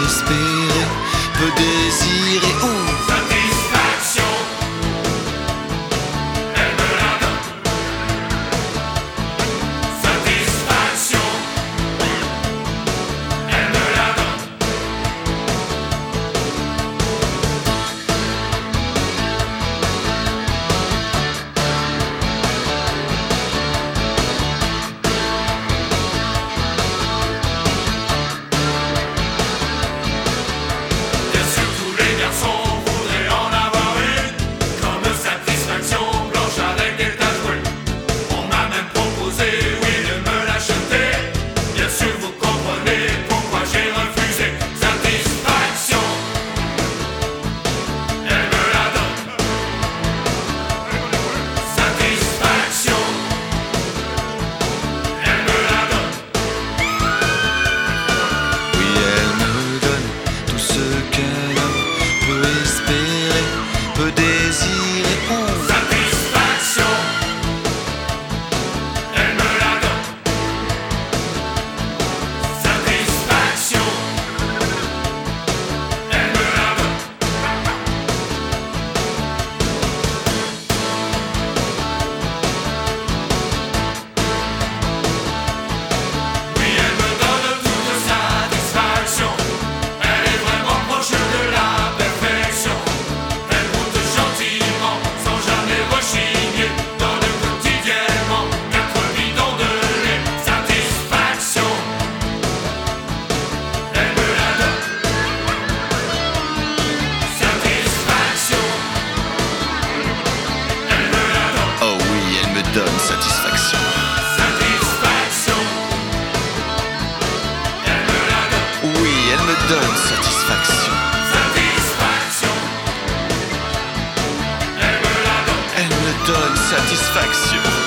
espérer, peut désirer ou satisfaction. Elle me la donne. Satisfaction. Elle me la donne. Bien sûr, tous les garçons voudraient en avoir une, comme satisfaction blanche avec des taches brunes. On m'a même proposé, oui, de me l'acheter. Bien sûr, vous comprenez pourquoi j'ai refusé. Satisfaction. Elle me la donne. Satisfaction. Elle me la donne. oui, elle me donne tout ce qu'un homme peut espérer, peut désirer ou Satisfaction. Elle me la donne. Satisfaction. Elle me la donne. Oui, elle me donne toute satisfaction. Elle est vraiment proche de la perfection. Elle goûte gentiment, sans jamais rechigner. Donne quotidiennement 4 bidons de lait. Satisfaction. Elle me la donne. Satisfaction. Elle me la donne. oh oui, elle me donne satisfaction. Satisfaction. Elle me la donne. Oui, elle me donne satisfaction. Satisfaction. Elle me la donne. Elle me donne satisfaction.